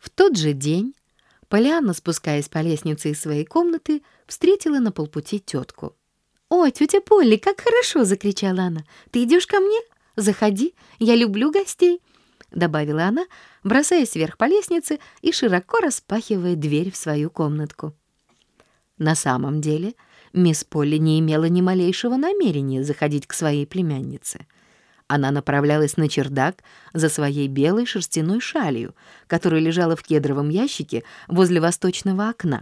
В тот же день Полианна, спускаясь по лестнице из своей комнаты, встретила на полпути тетку. «О, тетя Полли, как хорошо!» — закричала она. «Ты идешь ко мне? Заходи, я люблю гостей!» — добавила она, бросаясь вверх по лестнице и широко распахивая дверь в свою комнатку. На самом деле мисс Полли не имела ни малейшего намерения заходить к своей племяннице. Она направлялась на чердак за своей белой шерстяной шалью, которая лежала в кедровом ящике возле восточного окна.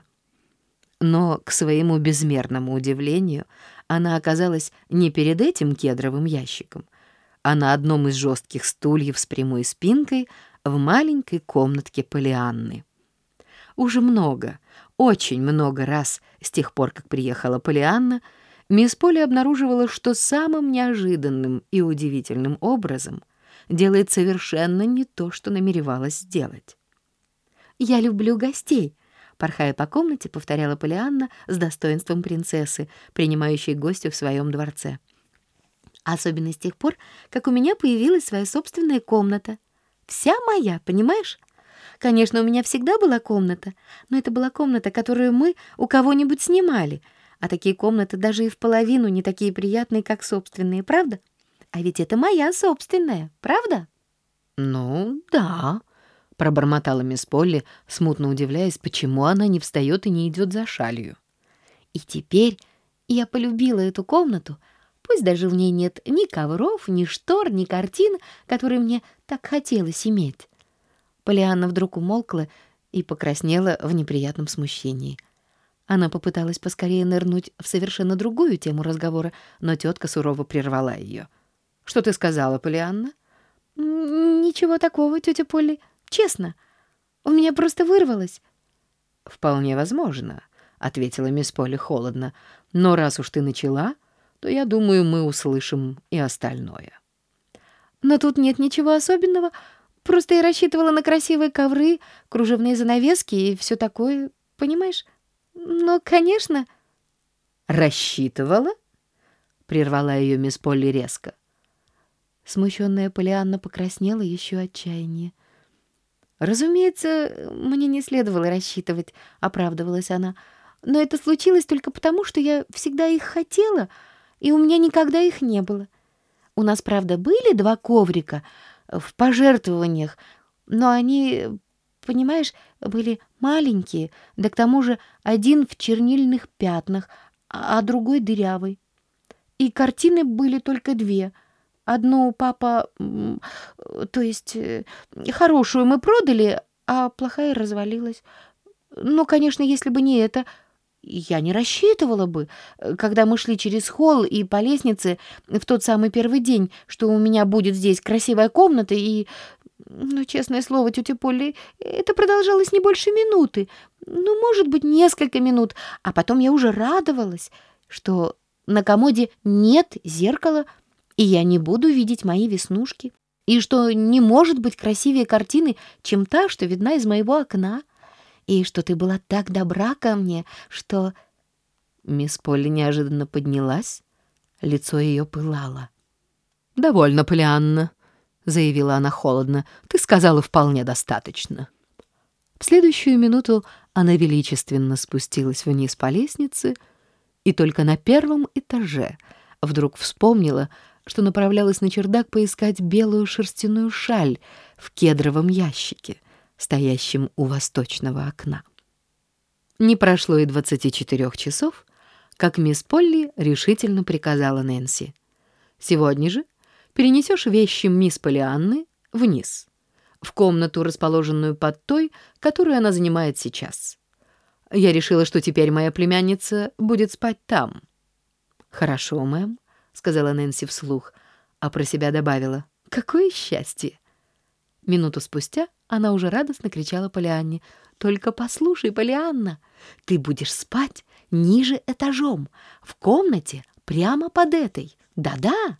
Но, к своему безмерному удивлению, она оказалась не перед этим кедровым ящиком, а на одном из жестких стульев с прямой спинкой в маленькой комнатке Полианны. Уже очень много раз с тех пор, как приехала Полианна, мисс Полли обнаруживала, что самым неожиданным и удивительным образом делает совершенно не то, что намеревалась сделать. «Я люблю гостей», — порхая по комнате, повторяла Полианна с достоинством принцессы, принимающей гостя в своем дворце. «Особенно с тех пор, как у меня появилась своя собственная комната. Вся моя, понимаешь? Конечно, у меня всегда была комната, но это была комната, которую мы у кого-нибудь снимали, а такие комнаты даже и в половину не такие приятные, как собственные, правда? А ведь это моя собственная, правда?» «Ну, да», — пробормотала мисс Полли, смутно удивляясь, почему она не встает и не идет за шалью. И теперь я полюбила эту комнату, пусть даже в ней нет ни ковров, ни штор, ни картин, которые мне так хотелось иметь. Полианна вдруг умолкла и покраснела в неприятном смущении. Она попыталась поскорее нырнуть в совершенно другую тему разговора, но тетка сурово прервала ее. «Что ты сказала, Полианна?» «Ничего такого, тетя Полли. Честно, у меня просто вырвалось». «Вполне возможно», — ответила мисс Полли холодно. «Но раз уж ты начала, то, я думаю, мы услышим и остальное». «Но тут нет ничего особенного. Просто я рассчитывала на красивые ковры, кружевные занавески и все такое, понимаешь? Но, конечно...» «Рассчитывала?» — прервала ее мисс Полли резко. Смущенная Полианна покраснела еще отчаяннее. «Разумеется, мне не следовало рассчитывать», — оправдывалась она. «Но это случилось только потому, что я всегда их хотела, и у меня никогда их не было. У нас, правда, были 2 коврика в пожертвованиях, но они, понимаешь, были маленькие, да к тому же один в чернильных пятнах, а другой дырявый. И картины были только 2. Одну папа, то есть хорошую мы продали, а плохая развалилась. Ну, конечно, если бы не это, я не рассчитывала бы, когда мы шли через холл и по лестнице в тот самый первый день, что у меня будет здесь красивая комната и... Ну, честное слово, тетя Полли, это продолжалось не больше минуты. Ну, может быть, несколько минут. А потом я уже радовалась, что на комоде нет зеркала, и я не буду видеть мои веснушки, и что не может быть красивее картины, чем та, что видна из моего окна, и что ты была так добра ко мне, что...» Мисс Полли неожиданно поднялась, лицо ее пылало. «Довольно, Полианна», — заявила она холодно, — «ты сказала вполне достаточно». В следующую минуту она величественно спустилась вниз по лестнице и только на первом этаже вдруг вспомнила, что направлялась на чердак поискать белую шерстяную шаль в кедровом ящике, стоящем у восточного окна. Не прошло и 24 часов, как мисс Полли решительно приказала Нэнси: «Сегодня же перенесешь вещи мисс Полианны вниз, в комнату, расположенную под той, которую она занимает сейчас. Я решила, что теперь моя племянница будет спать там». «Хорошо, мэм», — сказала Нэнси вслух, а про себя добавила: «Какое счастье!» Минуту спустя она уже радостно кричала Полианне: «Только послушай, Полианна, ты будешь спать ниже этажом, в комнате прямо под этой. Да-да!»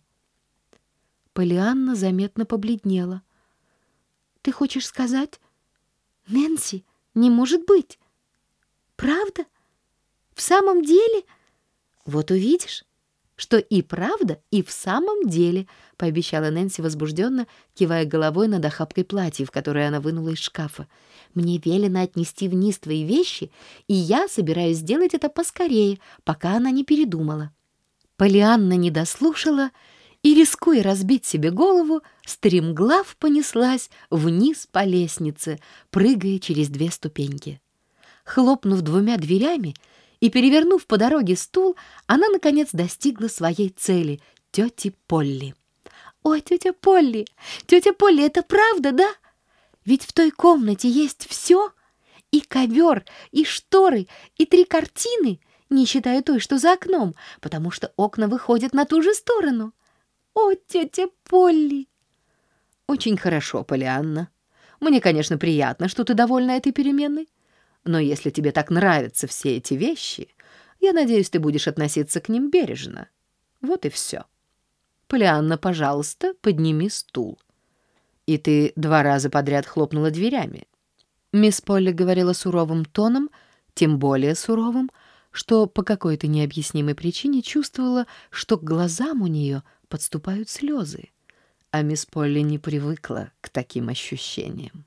Полианна заметно побледнела. «Ты хочешь сказать, Нэнси, не может быть? Правда? В самом деле? Вот увидишь. что и правда, и в самом деле, — пообещала Нэнси возбужденно, кивая головой над охапкой платьев, которые она вынула из шкафа. «Мне велено отнести вниз твои вещи, и я собираюсь сделать это поскорее, пока она не передумала». Полианна не дослушала и, рискуя разбить себе голову, стремглав понеслась вниз по лестнице, прыгая через 2 ступеньки. Хлопнув 2 дверями и перевернув по дороге стул, она, наконец, достигла своей цели — тети Полли. «Ой, тетя Полли, это правда, да? Ведь в той комнате есть все: и ковер, и шторы, и 3 картины, не считая той, что за окном, потому что окна выходят на ту же сторону. О, тетя Полли!» «Очень хорошо, Полианна. Мне, конечно, приятно, что ты довольна этой переменой. Но если тебе так нравятся все эти вещи, я надеюсь, ты будешь относиться к ним бережно. Вот и все. Полианна, пожалуйста, подними стул». И ты 2 раза подряд хлопнула дверями. Мисс Полли говорила суровым тоном, тем более суровым, что по какой-то необъяснимой причине чувствовала, что к глазам у нее подступают слезы, а мисс Полли не привыкла к таким ощущениям.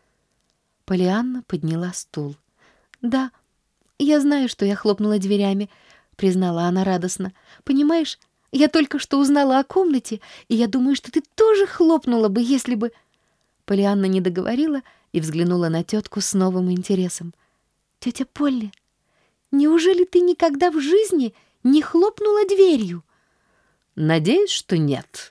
Полианна подняла стул. «Да, я знаю, что я хлопнула дверями», — признала она радостно. «Понимаешь, я только что узнала о комнате, и я думаю, что ты тоже хлопнула бы, если бы...» Полианна не договорила и взглянула на тетку с новым интересом. «Тетя Полли, неужели ты никогда в жизни не хлопнула дверью?» «Надеюсь, что нет».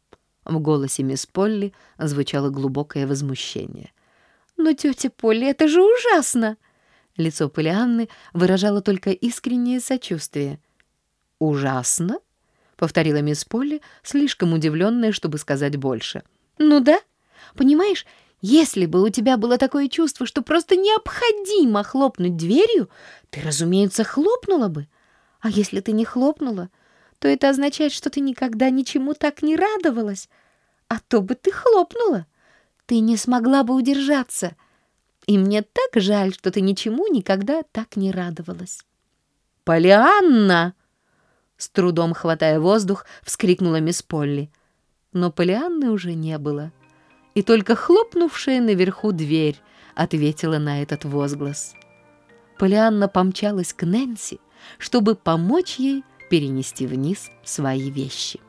В голосе мисс Полли звучало глубокое возмущение. «Но, тетя Полли, это же ужасно!» Лицо Полианны выражало только искреннее сочувствие. «Ужасно?» — повторила мисс Полли, слишком удивленная, чтобы сказать больше. «Ну да. Понимаешь, если бы у тебя было такое чувство, что просто необходимо хлопнуть дверью, ты, разумеется, хлопнула бы. А если ты не хлопнула, то это означает, что ты никогда ничему так не радовалась. А то бы ты хлопнула. Ты не смогла бы удержаться. И мне так жаль, что ты ничему никогда так не радовалась». «Полианна!» С трудом хватая воздух, вскрикнула мисс Полли. Но Полианны уже не было, и только хлопнувшая наверху дверь ответила на этот возглас. Полианна помчалась к Нэнси, чтобы помочь ей перенести вниз свои вещи.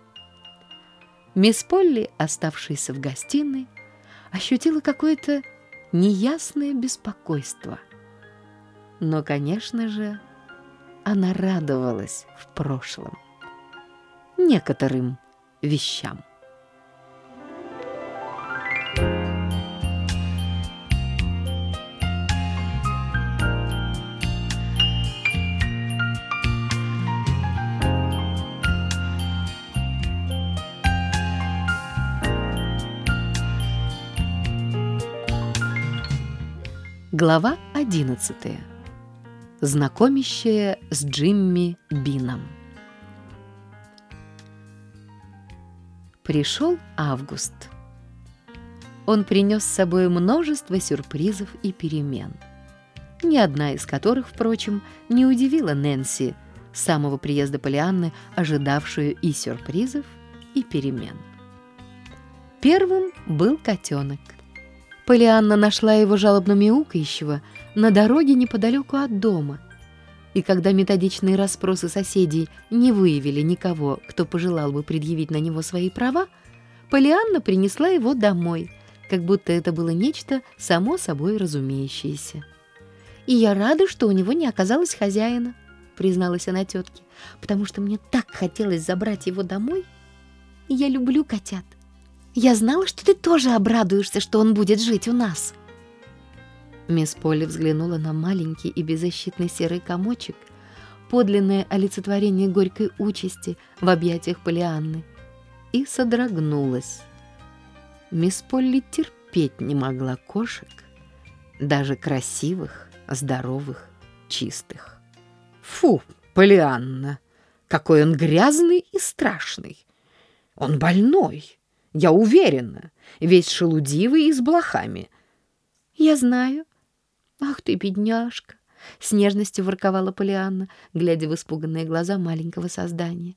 Мисс Полли, оставшаяся в гостиной, ощутила какое-то неясное беспокойство. Но, конечно же, она радовалась в прошлом некоторым вещам. Глава 11. Знакомящая с Джимми Бином. Пришел август. Он принес с собой множество сюрпризов и перемен, ни одна из которых, впрочем, не удивила Нэнси, с самого приезда Полианны, ожидавшую и сюрпризов, и перемен. Первым был котенок. Полианна нашла его жалобно мяукающего на дороге неподалеку от дома, и когда методичные расспросы соседей не выявили никого, кто пожелал бы предъявить на него свои права, Полианна принесла его домой, как будто это было нечто само собой разумеющееся. «И я рада, что у него не оказалось хозяина», — призналась она тетке, «потому что мне так хотелось забрать его домой. Я люблю котят. Я знала, что ты тоже обрадуешься, что он будет жить у нас». Мисс Полли взглянула на маленький и беззащитный серый комочек, подлинное олицетворение горькой участи в объятиях Полианны, и содрогнулась. Мисс Полли терпеть не могла кошек, даже красивых, здоровых, чистых. «Фу, Полианна, какой он грязный и страшный! Он больной! Я уверена, весь шелудивый и с блохами». «Я знаю. Ах ты, бедняжка!» — с нежностью ворковала Полианна, глядя в испуганные глаза маленького создания.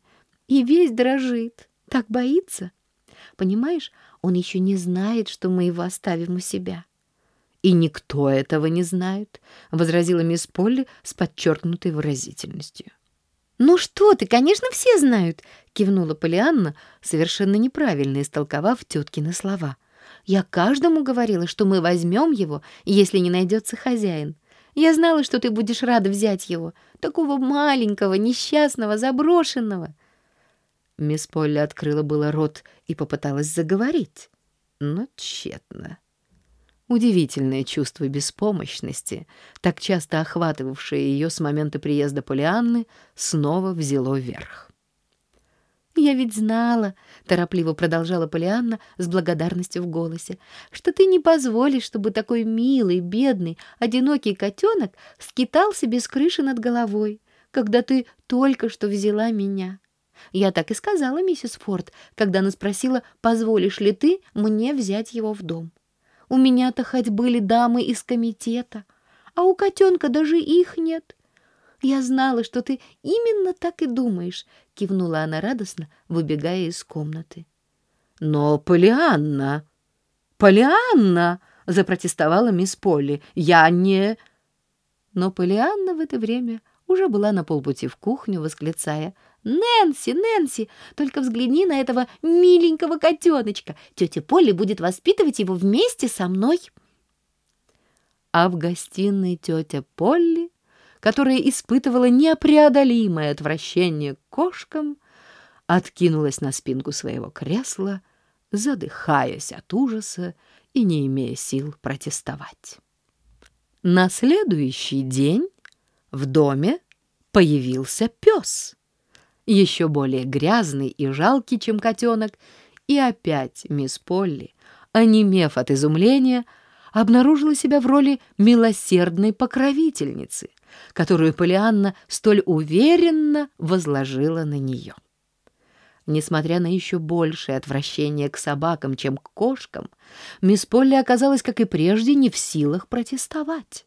и весь дрожит. Так боится. Понимаешь, он еще не знает, что мы его оставим у себя». «И никто этого не знает», — возразила мисс Полли с подчеркнутой выразительностью. «Ну что ты, конечно, все знают», — кивнула Полианна, совершенно неправильно истолковав теткины слова. «Я каждому говорила, что мы возьмем его, если не найдется хозяин. Я знала, что ты будешь рада взять его, такого маленького, несчастного, заброшенного». Мисс Полли открыла было рот и попыталась заговорить, но тщетно. Удивительное чувство беспомощности, так часто охватывавшее ее с момента приезда Полианны, снова взяло верх. «Я ведь знала», — торопливо продолжала Полианна с благодарностью в голосе, «что ты не позволишь, чтобы такой милый, бедный, одинокий котенок скитался без крыши над головой, когда ты только что взяла меня. Я так и сказала миссис Форд, когда она спросила, позволишь ли ты мне взять его в дом. У меня-то хоть были дамы из комитета, а у котенка даже их нет. Я знала, что ты именно так и думаешь», — кивнула она радостно, выбегая из комнаты. «Но, Полианна, Полианна!» — запротестовала мисс Полли. «Я не...» Но Полианна в это время уже была на полпути в кухню, восклицая: «Нэнси, Нэнси, только взгляни на этого миленького котеночка. Тетя Полли будет воспитывать его вместе со мной». А в гостиной тетя Полли, которая испытывала непреодолимое отвращение к кошкам, откинулась на спинку своего кресла, задыхаясь от ужаса и не имея сил протестовать. На следующий день в доме появился пес, еще более грязный и жалкий, чем котенок, и опять мисс Полли, онемев от изумления, обнаружила себя в роли милосердной покровительницы, которую Полианна столь уверенно возложила на нее. Несмотря на еще большее отвращение к собакам, чем к кошкам, мисс Полли оказалась, как и прежде, не в силах протестовать.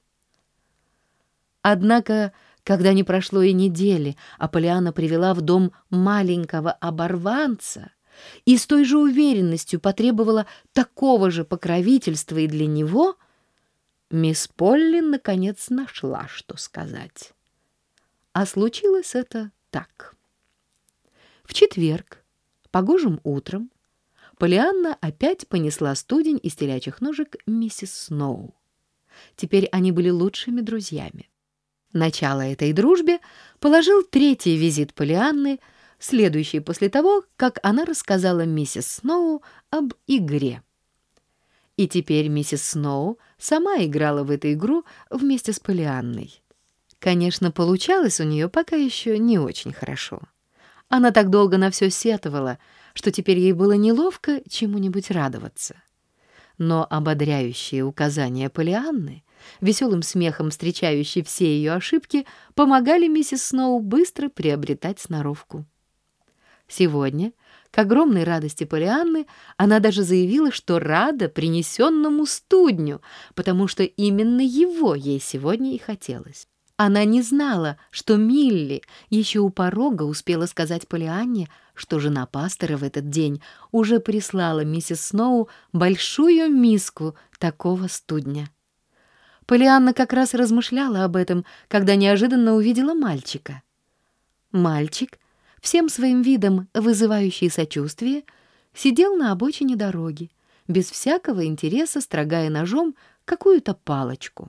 Однако, когда не прошло и недели, а Полианна привела в дом маленького оборванца и с той же уверенностью потребовала такого же покровительства и для него, мисс Полли наконец нашла, что сказать. А случилось это так. В четверг, погожим утром, Полианна опять понесла студень из телячьих ножек миссис Сноу. Теперь они были лучшими друзьями. Начало этой дружбе положил третий визит Полианны, следующий после того, как она рассказала миссис Сноу об игре. И теперь миссис Сноу сама играла в эту игру вместе с Полианной. Конечно, получалось у нее пока еще не очень хорошо. Она так долго на все сетовала, что теперь ей было неловко чему-нибудь радоваться. Но ободряющие указания Полианны, веселым смехом встречающие все ее ошибки, помогали миссис Сноу быстро приобретать сноровку. Сегодня, к огромной радости Полианны, она даже заявила, что рада принесенному студню, потому что именно его ей сегодня и хотелось. Она не знала, что Милли еще у порога успела сказать Полианне, что жена пастора в этот день уже прислала миссис Сноу большую миску такого студня. Полианна как раз размышляла об этом, когда неожиданно увидела мальчика. Мальчик, всем своим видом вызывающий сочувствие, сидел на обочине дороги, без всякого интереса строгая ножом какую-то палочку.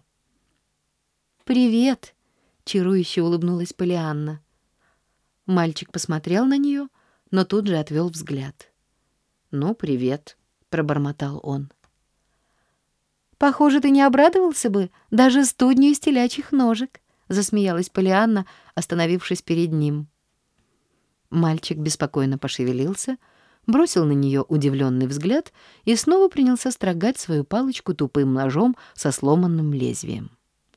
«Привет!» — чарующе улыбнулась Полианна. Мальчик посмотрел на нее, но тут же отвел взгляд. «Ну, привет», — пробормотал он. «Похоже, ты не обрадовался бы даже студню из телячьих ножек», — засмеялась Полианна, остановившись перед ним. Мальчик беспокойно пошевелился, бросил на нее удивленный взгляд и снова принялся строгать свою палочку тупым ножом со сломанным лезвием.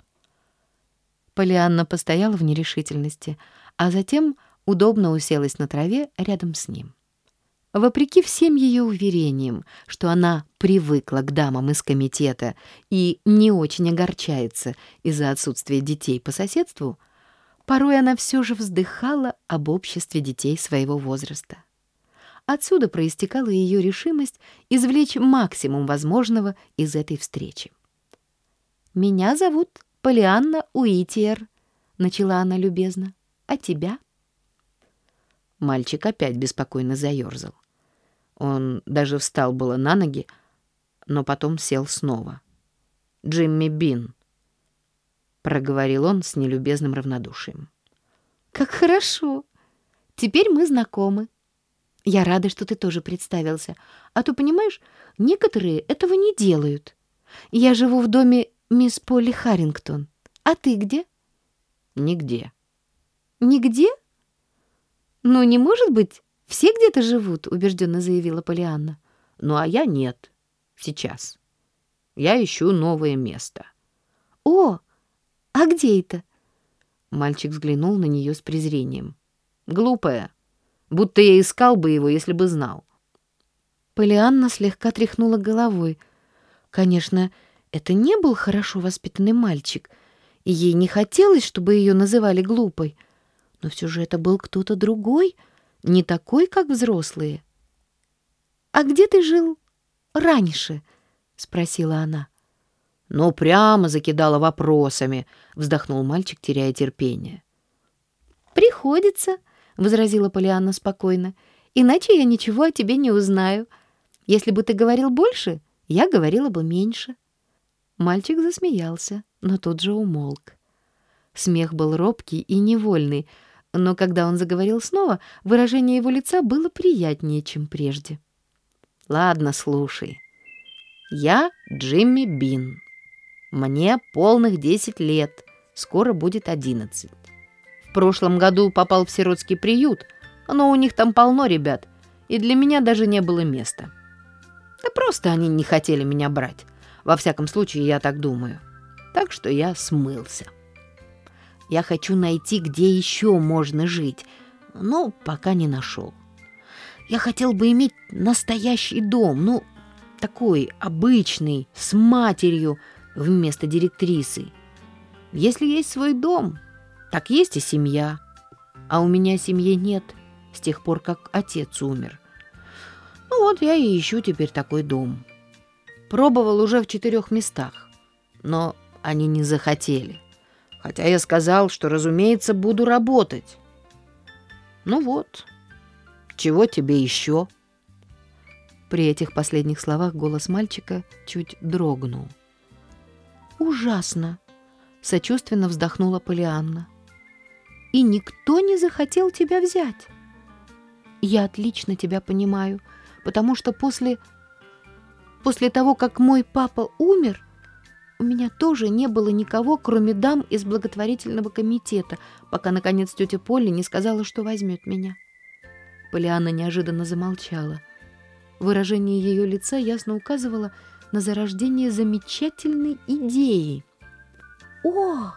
Полианна постояла в нерешительности, а затем удобно уселась на траве рядом с ним. Вопреки всем ее уверениям, что она привыкла к дамам из комитета и не очень огорчается из-за отсутствия детей по соседству, Порой она все же вздыхала об обществе детей своего возраста. Отсюда проистекала ее решимость извлечь максимум возможного из этой встречи. «Меня зовут Полианна Уитиер», — начала она любезно. «А тебя?» Мальчик опять беспокойно заёрзал. Он даже встал было на ноги, но потом сел снова. «Джимми Бин», — проговорил он с нелюбезным равнодушием. «Как хорошо! Теперь мы знакомы. Я рада, что ты тоже представился. А то, понимаешь, некоторые этого не делают. Я живу в доме мисс Полли Харрингтон. А ты где?» «Нигде». «Нигде? Ну, не может быть, все где-то живут», — убежденно заявила Полианна. «Ну, а я нет. Сейчас. Я ищу новое место». «О, а где это?» Мальчик взглянул на нее с презрением. «Глупая. Будто я искал бы его, если бы знал». Полианна слегка тряхнула головой. Конечно, это не был хорошо воспитанный мальчик, и ей не хотелось, чтобы ее называли глупой. Но все же это был кто-то другой, не такой, как взрослые. «А где ты жил раньше?» — спросила она. «Ну, прямо закидала вопросами», — вздохнул мальчик, теряя терпение. «Приходится», — возразила Полианна спокойно, «иначе я ничего о тебе не узнаю. Если бы ты говорил больше, я говорила бы меньше». Мальчик засмеялся, но тут же умолк. Смех был робкий и невольный, но когда он заговорил снова, выражение его лица было приятнее, чем прежде. «Ладно, слушай. Я Джимми Бин. Мне полных 10 лет, скоро будет 11. В прошлом году попал в сиротский приют, но у них там полно ребят, и для меня даже не было места. Да просто они не хотели меня брать. Во всяком случае, я так думаю. Так что я смылся. Я хочу найти, где еще можно жить, но пока не нашел. Я хотел бы иметь настоящий дом, ну, такой обычный, с матерью вместо директрисы. Если есть свой дом, так есть и семья. А у меня семьи нет с тех пор, как отец умер. Ну вот я и ищу теперь такой дом. Пробовал уже в 4 местах, но они не захотели. Хотя я сказал, что, разумеется, буду работать. Ну вот, чего тебе еще?» При этих последних словах голос мальчика чуть дрогнул. «Ужасно!» — сочувственно вздохнула Полианна. «И никто не захотел тебя взять. Я отлично тебя понимаю, потому что после того, как мой папа умер, у меня тоже не было никого, кроме дам из благотворительного комитета, пока, наконец, тетя Полли не сказала, что возьмет меня». Полианна неожиданно замолчала. Выражение ее лица ясно указывало на зарождение замечательной идеи. «О,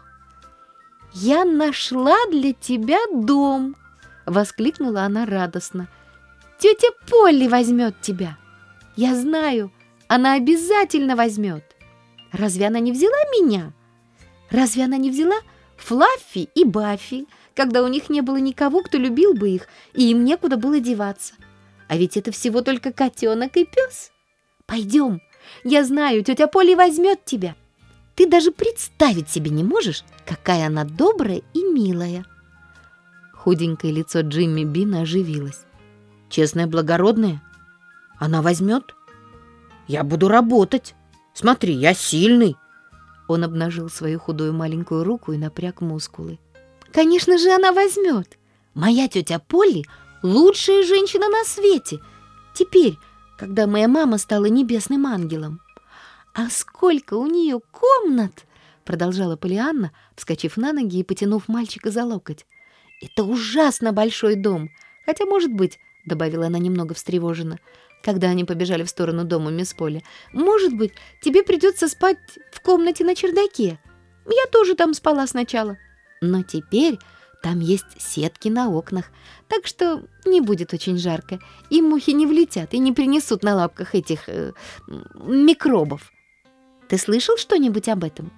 я нашла для тебя дом!» — воскликнула она радостно. «Тетя Полли возьмет тебя! Я знаю, она обязательно возьмет! Разве она не взяла меня? Разве она не взяла Флаффи и Баффи, когда у них не было никого, кто любил бы их, и им некуда было деваться? А ведь это всего только котенок и пес. Пойдем, я знаю, тетя Полли возьмет тебя. Ты даже представить себе не можешь, какая она добрая и милая». Худенькое лицо Джимми Бина оживилось. «Честная, благородная? Она возьмет? Я буду работать. Смотри, я сильный». Он обнажил свою худую маленькую руку и напряг мускулы. «Конечно же, она возьмет. Моя тетя Полли — лучшая женщина на свете. Теперь, когда моя мама стала небесным ангелом. А сколько у нее комнат!» — продолжала Полианна, вскочив на ноги и потянув мальчика за локоть. «Это ужасно большой дом. Хотя, может быть, — добавила она немного встревоженно, когда они побежали в сторону дома мисс Полли, — может быть, тебе придется спать в комнате на чердаке. Я тоже там спала сначала. Но теперь там есть сетки на окнах, так что не будет очень жарко, и мухи не влетят и не принесут на лапках этих микробов. Ты слышал что-нибудь об этом?»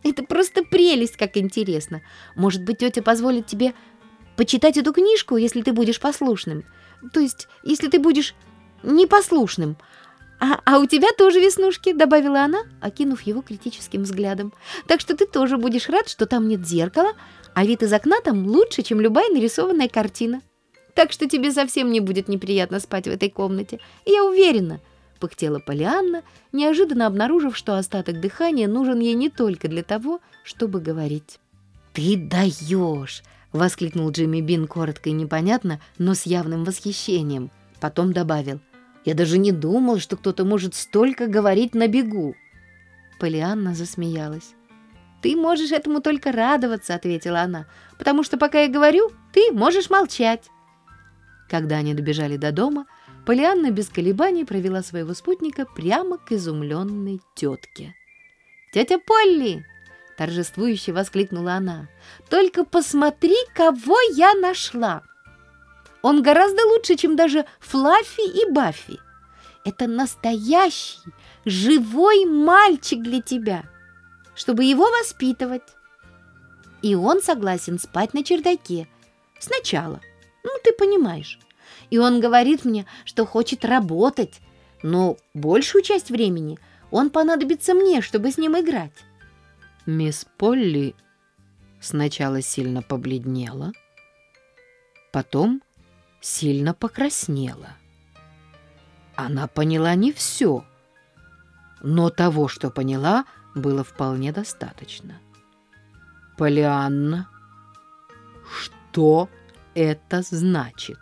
Это просто прелесть, как интересно. Может быть, тетя позволит тебе почитать эту книжку, если ты будешь послушным. То есть, если ты будешь непослушным. А у тебя тоже веснушки, добавила она, окинув его критическим взглядом. Так что ты тоже будешь рад, что там нет зеркала, а вид из окна там лучше, чем любая нарисованная картина. Так что тебе совсем не будет неприятно спать в этой комнате. Я уверена, пыхтела Полианна, неожиданно обнаружив, что остаток дыхания нужен ей не только для того, чтобы говорить. «Ты даешь!» — воскликнул Джимми Бин коротко и непонятно, но с явным восхищением. Потом добавил: «Я даже не думал, что кто-то может столько говорить на бегу». Полианна засмеялась. «Ты можешь этому только радоваться», — ответила она, «потому что пока я говорю, ты можешь молчать». Когда они добежали до дома, Полианна без колебаний провела своего спутника прямо к изумленной тетке. «Тетя Полли!» — торжествующе воскликнула она. «Только посмотри, кого я нашла! Он гораздо лучше, чем даже Флаффи и Баффи. Это настоящий, живой мальчик для тебя, чтобы его воспитывать. И он согласен спать на чердаке. Сначала, ты понимаешь. И он говорит мне, что хочет работать, но большую часть времени он понадобится мне, чтобы с ним играть». Мисс Полли сначала сильно побледнела, потом сильно покраснела. Она поняла не все, но того, что поняла, было вполне достаточно. «Полианна, что это значит?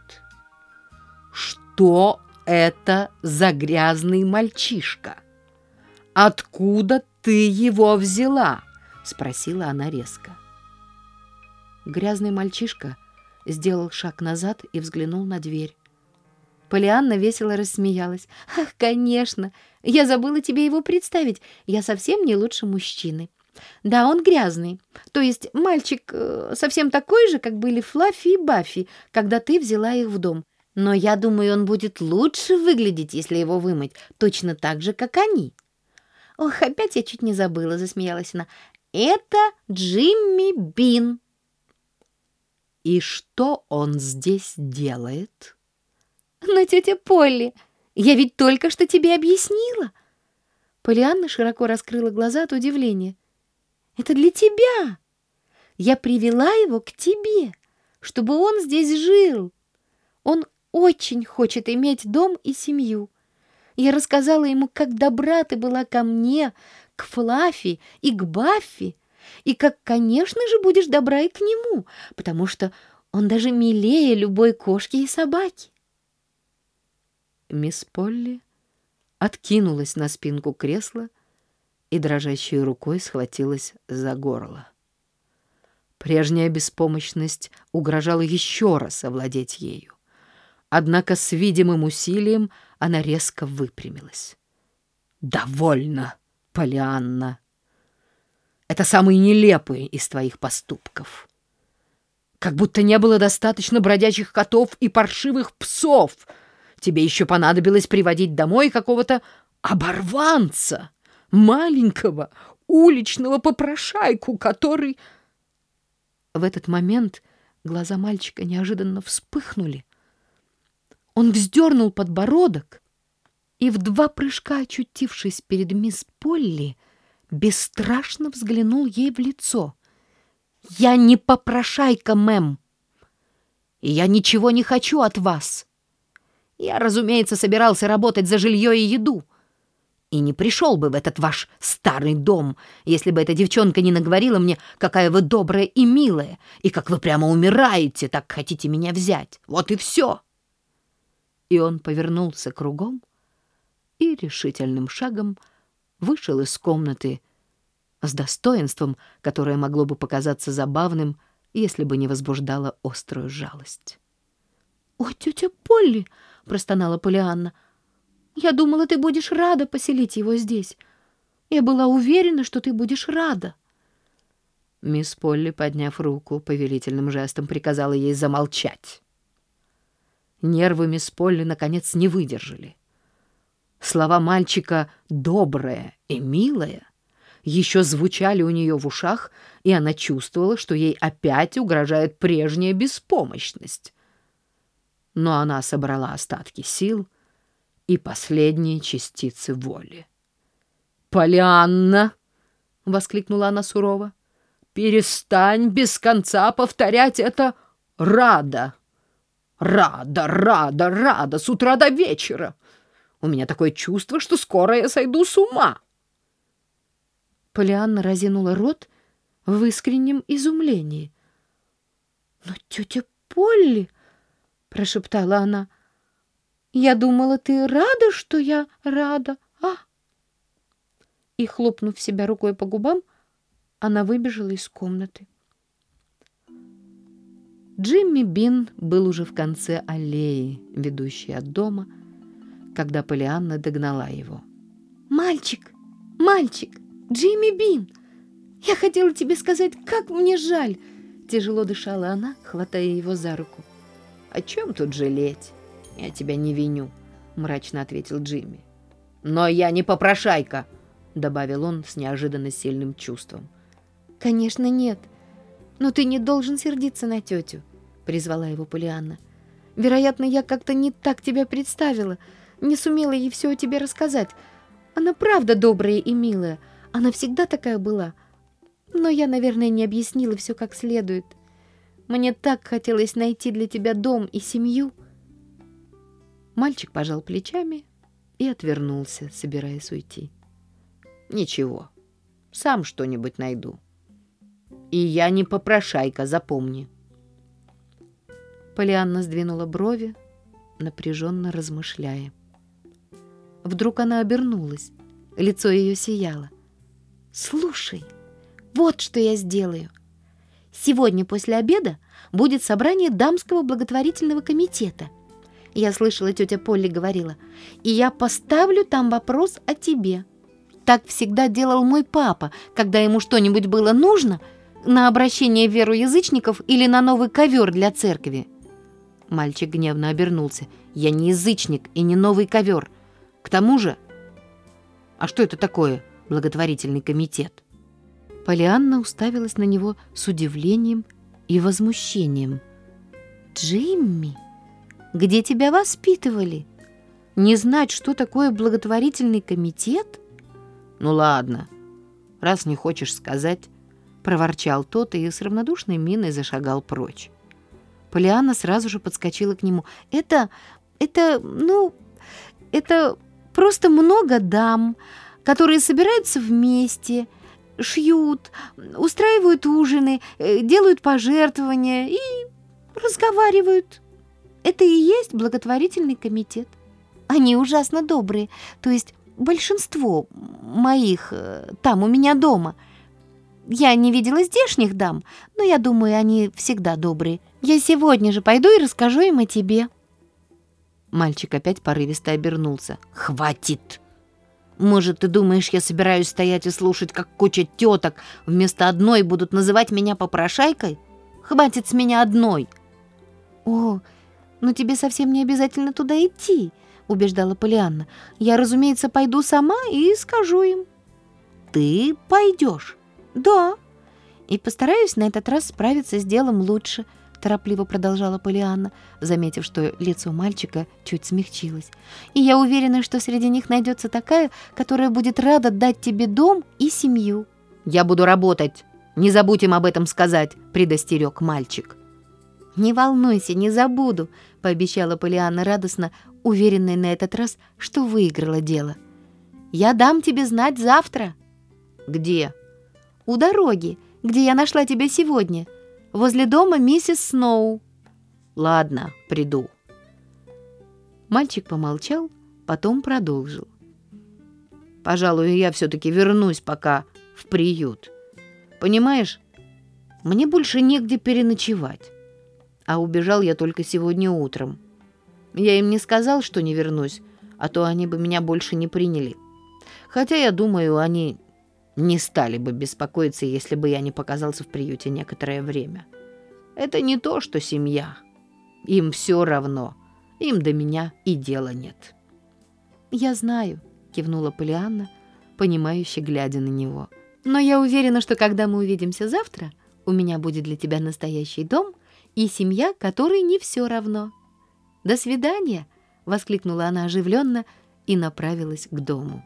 Что это за грязный мальчишка? Откуда ты его взяла?» — спросила она резко. Грязный мальчишка сделал шаг назад и взглянул на дверь. Полианна весело рассмеялась. «Ах, конечно! Я забыла тебе его представить. Я совсем не лучше мужчины. Да, он грязный. То есть мальчик совсем такой же, как были Флаффи и Баффи, когда ты взяла их в дом. Но я думаю, он будет лучше выглядеть, если его вымыть, точно так же, как они». «Ох, опять я чуть не забыла», — засмеялась она. «Это Джимми Бин». «И что он здесь делает?» «Но, тетя Полли, я ведь только что тебе объяснила». Полианна широко раскрыла глаза от удивления. «Это для тебя. Я привела его к тебе, чтобы он здесь жил. Он очень хочет иметь дом и семью. Я рассказала ему, как добра ты была ко мне, к Флаффи и к Баффи, и как, конечно же, будешь добра и к нему, потому что он даже милее любой кошки и собаки». Мисс Полли откинулась на спинку кресла и дрожащей рукой схватилась за горло. Прежняя беспомощность угрожала еще раз овладеть ею. Однако с видимым усилием она резко выпрямилась. «Довольно, Полианна. Это самые нелепые из твоих поступков. Как будто не было достаточно бродячих котов и паршивых псов. Тебе еще понадобилось приводить домой какого-то оборванца, маленького уличного попрошайку, который...» В этот момент глаза мальчика неожиданно вспыхнули. Он вздернул подбородок и, в 2 прыжка очутившись перед мисс Полли, бесстрашно взглянул ей в лицо. «Я не попрошайка, мэм, и я ничего не хочу от вас. Я, разумеется, собирался работать за жилье и еду, и не пришел бы в этот ваш старый дом, если бы эта девчонка не наговорила мне, какая вы добрая и милая, и как вы прямо умираете, так хотите меня взять. Вот и все». И он повернулся кругом и решительным шагом вышел из комнаты с достоинством, которое могло бы показаться забавным, если бы не возбуждало острую жалость. «Ой, тетя Полли!» — простонала Полианна. «Я думала, ты будешь рада поселить его здесь. Я была уверена, что ты будешь рада». Мисс Полли, подняв руку, повелительным жестом приказала ей замолчать. Нервы мисс Полли, наконец, не выдержали. Слова мальчика «добрая» и «милая» еще звучали у нее в ушах, и она чувствовала, что ей опять угрожает прежняя беспомощность. Но она собрала остатки сил и последние частицы воли. «Полианна!» — воскликнула она сурово. «Перестань без конца повторять это «Рада». Рада, рада, рада, с утра до вечера. У меня такое чувство, что скоро я сойду с ума». Полианна разинула рот в искреннем изумлении. «Но тетя Полли!» — прошептала она. «Я думала, ты рада, что я рада, а?» И, хлопнув себя рукой по губам, она выбежала из комнаты. Джимми Бин был уже в конце аллеи, ведущей от дома, когда Полианна догнала его. «Мальчик, мальчик, Джимми Бин! Я хотела тебе сказать, как мне жаль!» Тяжело дышала она, хватая его за руку. «О чем тут жалеть? Я тебя не виню», — мрачно ответил Джимми. «Но я не попрошайка», — добавил он с неожиданно сильным чувством. «Конечно, нет. Но ты не должен сердиться на тетю», — призвала его Полианна. «Вероятно, я как-то не так тебя представила, не сумела ей все о тебе рассказать. Она правда добрая и милая, она всегда такая была. Но я, наверное, не объяснила все как следует. Мне так хотелось найти для тебя дом и семью». Мальчик пожал плечами и отвернулся, собираясь уйти. «Ничего, сам что-нибудь найду. И я не попрошайка, запомни». Полианна сдвинула брови, напряженно размышляя. Вдруг она обернулась, лицо ее сияло. «Слушай, вот что я сделаю. Сегодня после обеда будет собрание дамского благотворительного комитета. Я слышала, тетя Полли говорила, и я поставлю там вопрос о тебе. Так всегда делал мой папа, когда ему что-нибудь было нужно, на обращение в веру язычников или на новый ковер для церкви». Мальчик гневно обернулся. «Я не язычник и не новый ковер. К тому же...» «А что это такое, благотворительный комитет?» Полианна уставилась на него с удивлением и возмущением. «Джимми, где тебя воспитывали? Не знать, что такое благотворительный комитет?» «Ну ладно, раз не хочешь сказать», — проворчал тот и с равнодушной миной зашагал прочь. Полианна сразу же подскочила к нему. Это просто много дам, которые собираются вместе, шьют, устраивают ужины, делают пожертвования и разговаривают. Это и есть благотворительный комитет. Они ужасно добрые, то есть большинство моих там у меня дома. Я не видела здешних дам, но я думаю, они всегда добрые. Я сегодня же пойду и расскажу им о тебе». Мальчик опять порывисто обернулся. «Хватит! Может, ты думаешь, я собираюсь стоять и слушать, как куча теток вместо одной будут называть меня попрошайкой? Хватит с меня одной!» «О, но тебе совсем не обязательно туда идти», — убеждала Полианна. «Я, разумеется, пойду сама и скажу им». «Ты пойдешь?» «Да, и постараюсь на этот раз справиться с делом лучше», — торопливо продолжала Полианна, заметив, что лицо мальчика чуть смягчилось. «И я уверена, что среди них найдется такая, которая будет рада дать тебе дом и семью». «Я буду работать. Не забудь им об этом сказать», — предостерег мальчик. «Не волнуйся, не забуду», — пообещала Полианна радостно, уверенная на этот раз, что выиграла дело. «Я дам тебе знать завтра». «Где?» «У дороги, где я нашла тебя сегодня, возле дома миссис Сноу». «Ладно, приду». Мальчик помолчал, потом продолжил. «Пожалуй, я все-таки вернусь пока в приют. Понимаешь, мне больше негде переночевать. А убежал я только сегодня утром. Я им не сказал, что не вернусь, а то они бы меня больше не приняли. Хотя, я думаю, они не стали бы беспокоиться, если бы я не показался в приюте некоторое время. Это не то, что семья. Им все равно. Им до меня и дела нет». «Я знаю», — кивнула Полианна, понимающе глядя на него. Но я уверена, что когда мы увидимся завтра, у меня будет для тебя настоящий дом и семья, которой не все равно. До свидания!» — воскликнула она оживленно и направилась к дому.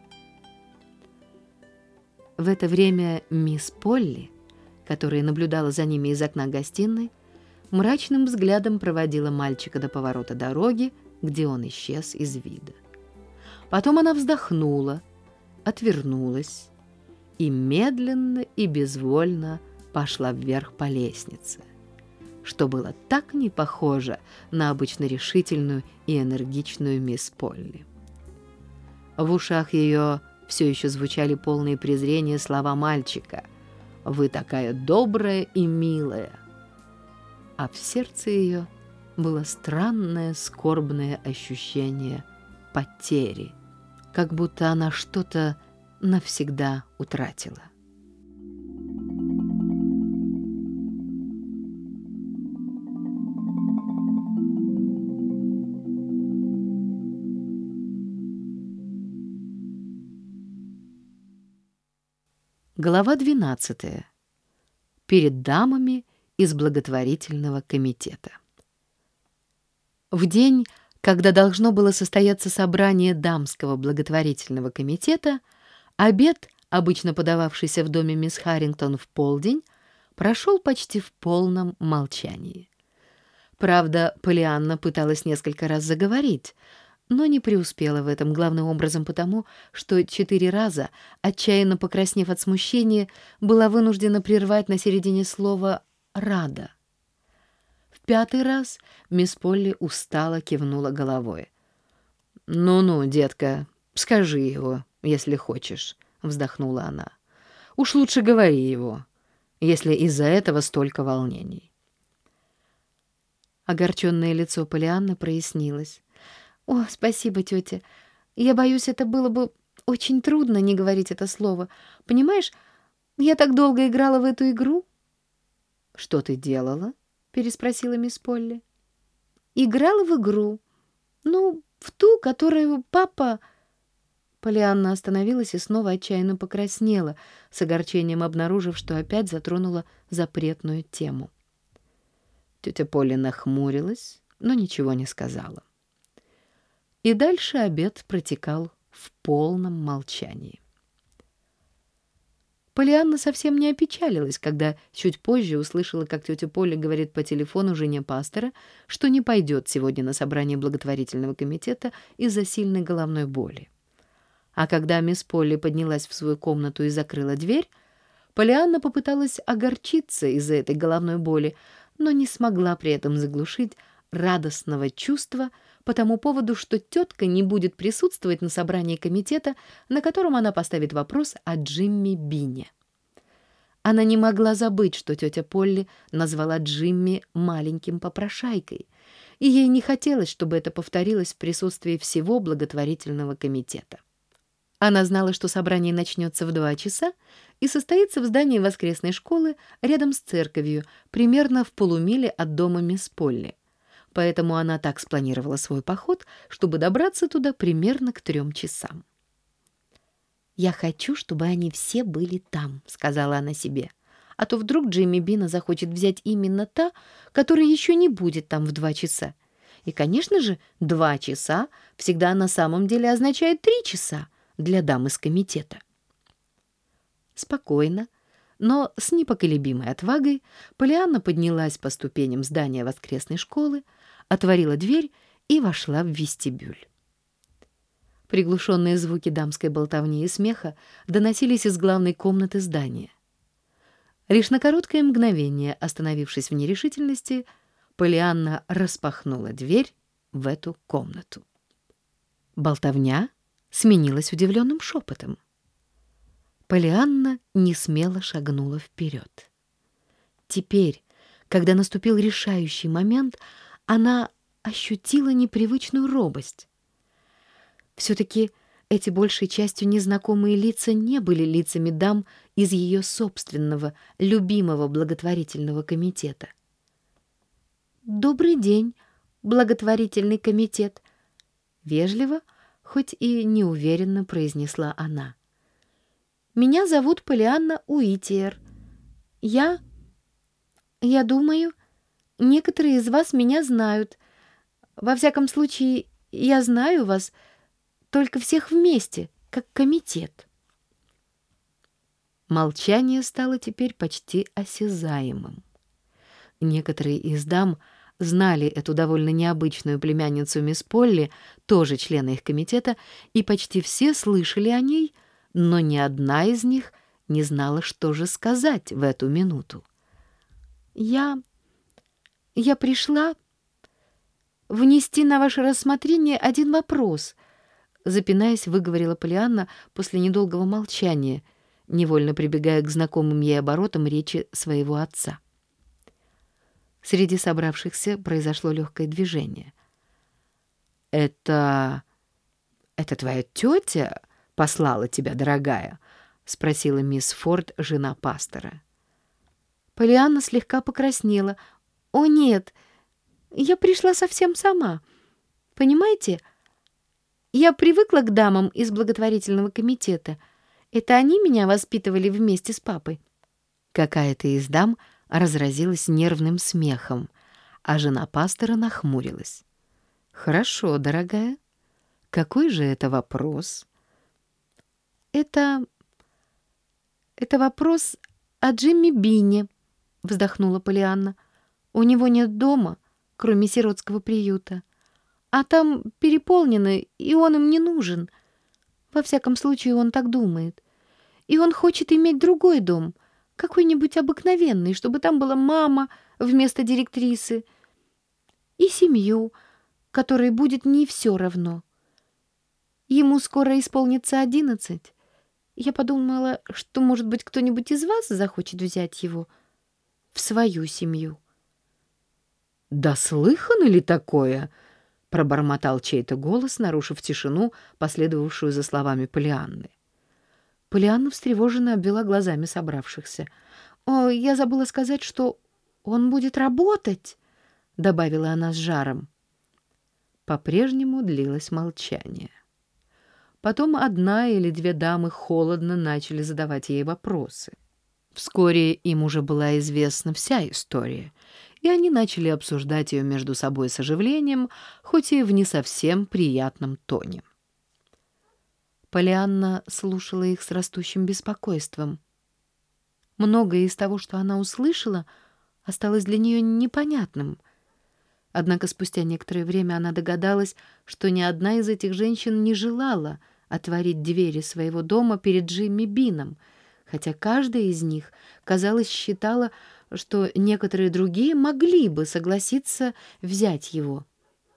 В это время мисс Полли, которая наблюдала за ними из окна гостиной, мрачным взглядом проводила мальчика до поворота дороги, где он исчез из вида. Потом она вздохнула, отвернулась и медленно и безвольно пошла вверх по лестнице, что было так не похоже на обычно решительную и энергичную мисс Полли. В ушах ее все еще звучали полные презрения слова мальчика: «Вы такая добрая и милая». А в сердце ее было странное скорбное ощущение потери, как будто она что-то навсегда утратила. Глава 12. Перед дамами из благотворительного комитета. В день, когда должно было состояться собрание дамского благотворительного комитета, обед, обычно подававшийся в доме мисс Харрингтон в полдень, прошел почти в полном молчании. Правда, Поллианна пыталась несколько раз заговорить, но не преуспела в этом, главным образом потому, что 4 раза, отчаянно покраснев от смущения, была вынуждена прервать на середине слова «рада». В 5-й раз мисс Полли устало кивнула головой. «Ну-ну, детка, скажи его, если хочешь», — вздохнула она. «Уж лучше говори его, если из-за этого столько волнений». Огорченное лицо Поллианны прояснилось. «О, спасибо, тетя. Я боюсь, это было бы очень трудно не говорить это слово. Понимаешь, я так долго играла в эту игру». «Что ты делала?» — переспросила мисс Полли. «Играла в игру. Ну, в ту, которую папа...» Поллианна остановилась и снова отчаянно покраснела, с огорчением обнаружив, что опять затронула запретную тему. Тетя Полли нахмурилась, но ничего не сказала. И дальше обед протекал в полном молчании. Поллианна совсем не опечалилась, когда чуть позже услышала, как тетя Полли говорит по телефону жене пастора, что не пойдет сегодня на собрание благотворительного комитета из-за сильной головной боли. А когда мисс Полли поднялась в свою комнату и закрыла дверь, Поллианна попыталась огорчиться из-за этой головной боли, но не смогла при этом заглушить радостного чувства по тому поводу, что тетка не будет присутствовать на собрании комитета, на котором она поставит вопрос о Джимми Бине. Она не могла забыть, что тетя Полли назвала Джимми маленьким попрошайкой, и ей не хотелось, чтобы это повторилось в присутствии всего благотворительного комитета. Она знала, что собрание начнется в 2 часа и состоится в здании воскресной школы рядом с церковью, примерно в полумиле от дома мисс Полли. Поэтому она так спланировала свой поход, чтобы добраться туда примерно к 3 часам. «Я хочу, чтобы они все были там», — сказала она себе. «А то вдруг Джимми Бина захочет взять именно та, которая еще не будет там в 2 часа. И, конечно же, 2 часа всегда на самом деле означает 3 часа для дам из комитета». Спокойно, но с непоколебимой отвагой Поллианна поднялась по ступеням здания воскресной школы, отворила дверь и вошла в вестибюль. Приглушенные звуки дамской болтовни и смеха доносились из главной комнаты здания. Лишь на короткое мгновение, остановившись в нерешительности, Поллианна распахнула дверь в эту комнату. Болтовня сменилась удивленным шепотом. Поллианна несмело шагнула вперед. Теперь, когда наступил решающий момент, она ощутила непривычную робость. Все-таки эти большей частью незнакомые лица не были лицами дам из ее собственного, любимого благотворительного комитета. «Добрый день, благотворительный комитет», — вежливо, хоть и неуверенно произнесла она. Меня зовут Полианна Уитиер. Я думаю, некоторые из вас меня знают. Во всяком случае, я знаю вас, только всех вместе, как комитет». Молчание стало теперь почти осязаемым. Некоторые из дам знали эту довольно необычную племянницу мисс Полли, тоже члена их комитета, и почти все слышали о ней, но ни одна из них не знала, что же сказать в эту минуту. Я пришла внести на ваше рассмотрение один вопрос», запинаясь, выговорила Полианна после недолгого молчания, невольно прибегая к знакомым ей оборотам речи своего отца. Среди собравшихся произошло легкое движение. «Это твоя тетя послала тебя, дорогая?» — спросила мисс Форд, жена пастора. Полианна слегка покраснела. «О, нет, я пришла совсем сама. Понимаете, я привыкла к дамам из благотворительного комитета. Это они меня воспитывали вместе с папой». Какая-то из дам разразилась нервным смехом, а жена пастора нахмурилась. «Хорошо, дорогая. Какой же это вопрос?» Это вопрос о Джимми Бине», — вздохнула Полианна. «У него нет дома, кроме сиротского приюта. А там переполнено, и он им не нужен. Во всяком случае, он так думает. И он хочет иметь другой дом, какой-нибудь обыкновенный, чтобы там была мама вместо директрисы, и семью, которой будет не все равно. Ему скоро исполнится 11. Я подумала, что, может быть, кто-нибудь из вас захочет взять его в свою семью». «Да слыхано ли такое?» — пробормотал чей-то голос, нарушив тишину, последовавшую за словами Полианны. Полианна встревоженно обвела глазами собравшихся. «О, я забыла сказать, что он будет работать», — добавила она с жаром. По-прежнему длилось молчание. Потом одна или две дамы холодно начали задавать ей вопросы. Вскоре им уже была известна вся история, и они начали обсуждать ее между собой с оживлением, хоть и в не совсем приятном тоне. Полианна слушала их с растущим беспокойством. Многое из того, что она услышала, осталось для нее непонятным. Однако спустя некоторое время она догадалась, что ни одна из этих женщин не желала отворить двери своего дома перед Джимми Бином, хотя каждая из них, казалось, считала, что некоторые другие могли бы согласиться взять его.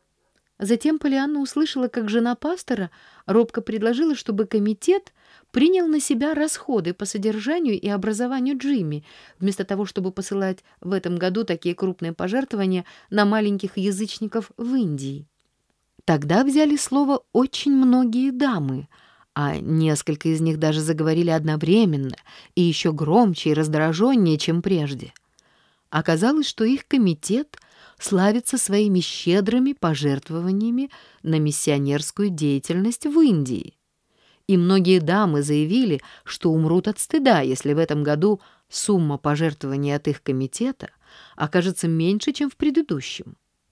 Затем Полианна услышала, как жена пастора робко предложила, чтобы комитет принял на себя расходы по содержанию и образованию Джимми, вместо того, чтобы посылать в этом году такие крупные пожертвования на маленьких язычников в Индии. Тогда взяли слово очень многие дамы, а несколько из них даже заговорили одновременно и еще громче и раздраженнее, чем прежде. Оказалось, что их комитет славится своими щедрыми пожертвованиями на миссионерскую деятельность в Индии. И многие дамы заявили, что умрут от стыда, если в этом году сумма пожертвований от их комитета окажется меньше, чем в предыдущем.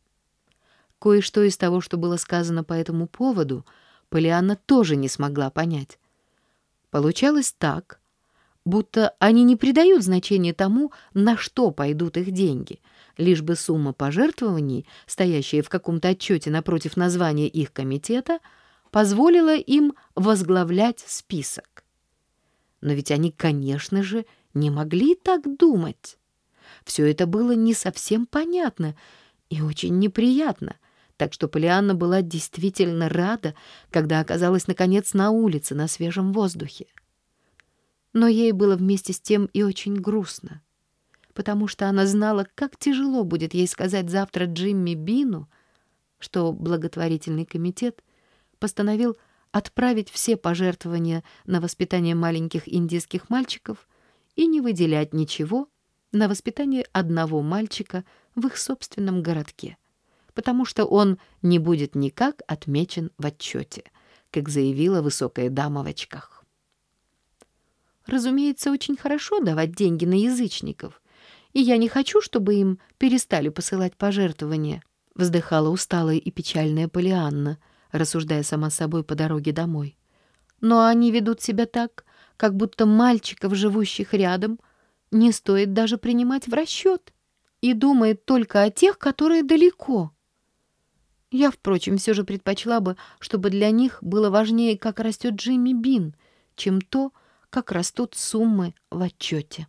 Кое-что из того, что было сказано по этому поводу, Полианна тоже не смогла понять. Получалось так, будто они не придают значения тому, на что пойдут их деньги, лишь бы сумма пожертвований, стоящая в каком-то отчете напротив названия их комитета, позволила им возглавлять список. Но ведь они, конечно же, не могли так думать. Все это было не совсем понятно и очень неприятно, так что Полианна была действительно рада, когда оказалась, наконец, на улице, на свежем воздухе. Но ей было вместе с тем и очень грустно, потому что она знала, как тяжело будет ей сказать завтра Джимми Бину, что благотворительный комитет постановил отправить все пожертвования на воспитание маленьких индийских мальчиков и не выделять ничего на воспитание одного мальчика в их собственном городке, потому что он не будет никак отмечен в отчете, как заявила высокая дама в очках. Разумеется, очень хорошо давать деньги на язычников, и я не хочу, чтобы им перестали посылать пожертвования», — вздыхала усталая и печальная Полианна, рассуждая сама с собой по дороге домой. «Но они ведут себя так, как будто мальчиков, живущих рядом, не стоит даже принимать в расчет, и думает только о тех, которые далеко. Я, впрочем, все же предпочла бы, чтобы для них было важнее, как растет Джимми Бин, чем то, как растут суммы в отчете».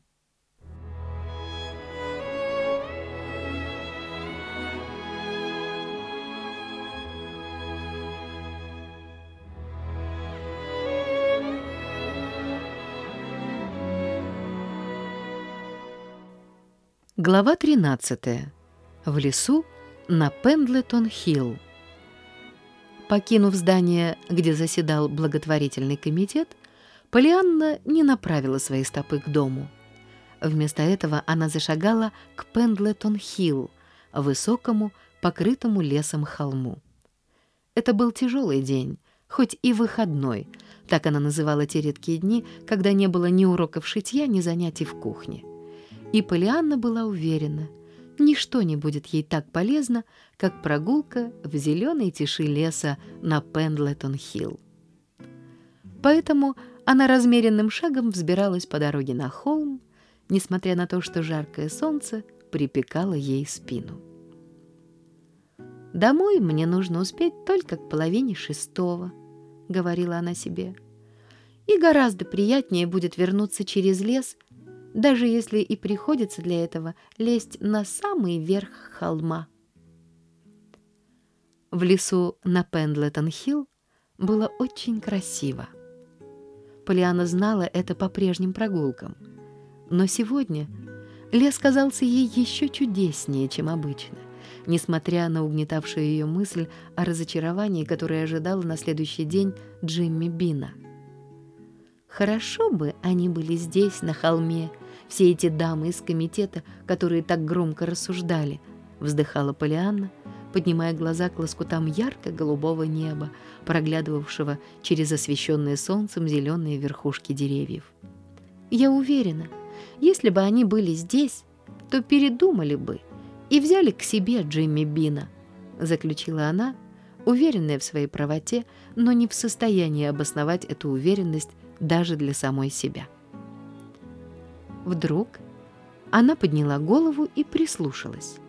Глава 13. В лесу на Пендлетон-Хилл. Покинув здание, где заседал благотворительный комитет, Полианна не направила свои стопы к дому. Вместо этого она зашагала к Пендлетон-Хилл, высокому, покрытому лесом холму. Это был тяжелый день, хоть и выходной, так она называла те редкие дни, когда не было ни уроков шитья, ни занятий в кухне. И Полианна была уверена, ничто не будет ей так полезно, как прогулка в зеленой тиши леса на Пендлетон-Хилл. Поэтому она размеренным шагом взбиралась по дороге на холм, несмотря на то, что жаркое солнце припекало ей спину. «Домой мне нужно успеть только к 5:30, — говорила она себе, — и гораздо приятнее будет вернуться через лес, даже если и приходится для этого лезть на самый верх холма». В лесу на Пендлетон-Хилл было очень красиво. Полианна знала это по прежним прогулкам. Но сегодня лес казался ей еще чудеснее, чем обычно, несмотря на угнетавшую ее мысль о разочаровании, которое ожидала на следующий день Джимми Бина. «Хорошо бы они были здесь, на холме, все эти дамы из комитета, которые так громко рассуждали», — вздыхала Полианна, поднимая глаза к лоскутам ярко-голубого неба, проглядывавшего через освещенные солнцем зеленые верхушки деревьев. «Я уверена, если бы они были здесь, то передумали бы и взяли к себе Джимми Бина», — заключила она, уверенная в своей правоте, но не в состоянии обосновать эту уверенность даже для самой себя. Вдруг она подняла голову и прислушалась.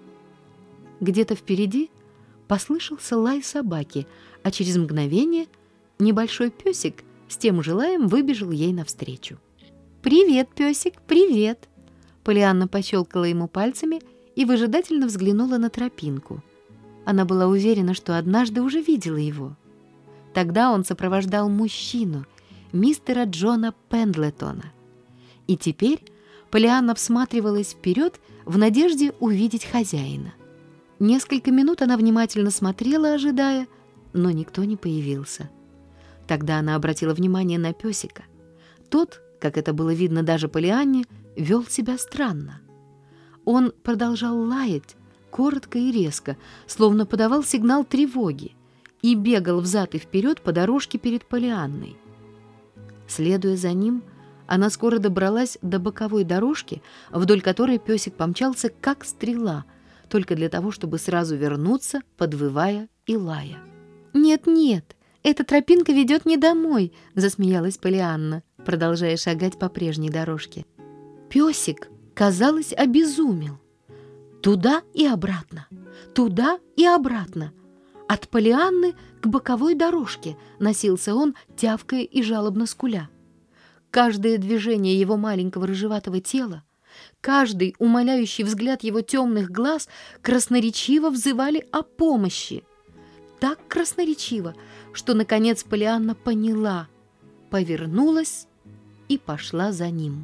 Где-то впереди послышался лай собаки, а через мгновение небольшой песик с тем же лаем выбежал ей навстречу. «Привет, песик, привет!» Полианна пощелкала ему пальцами и выжидательно взглянула на тропинку. Она была уверена, что однажды уже видела его. Тогда он сопровождал мужчину, мистера Джона Пендлетона. И теперь Полианна всматривалась вперед в надежде увидеть хозяина. Несколько минут она внимательно смотрела, ожидая, но никто не появился. Тогда она обратила внимание на песика. Тот, как это было видно даже Полианне, вел себя странно. Он продолжал лаять, коротко и резко, словно подавал сигнал тревоги, и бегал взад и вперед по дорожке перед Полианной. Следуя за ним, она скоро добралась до боковой дорожки, вдоль которой песик помчался, как стрела, только для того, чтобы сразу вернуться, подвывая и лая. «Нет-нет, эта тропинка ведет не домой», — засмеялась Полианна, продолжая шагать по прежней дорожке. Песик, казалось, обезумел. Туда и обратно, туда и обратно. От Полианны к боковой дорожке носился он, тявкая и жалобно скуля. Каждое движение его маленького рыжеватого тела, каждый умоляющий взгляд его темных глаз красноречиво взывали о помощи. Так красноречиво, что, наконец, Полианна поняла, повернулась и пошла за ним.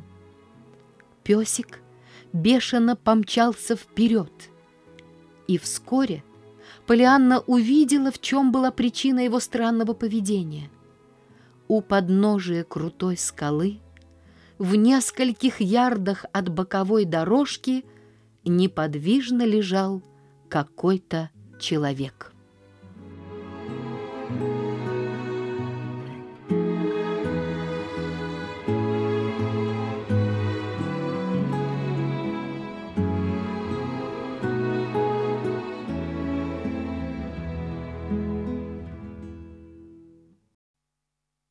Песик бешено помчался вперед. И вскоре Полианна увидела, в чем была причина его странного поведения. У подножия крутой скалы, в нескольких ярдах от боковой дорожки, неподвижно лежал какой-то человек.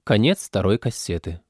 Конец второй кассеты.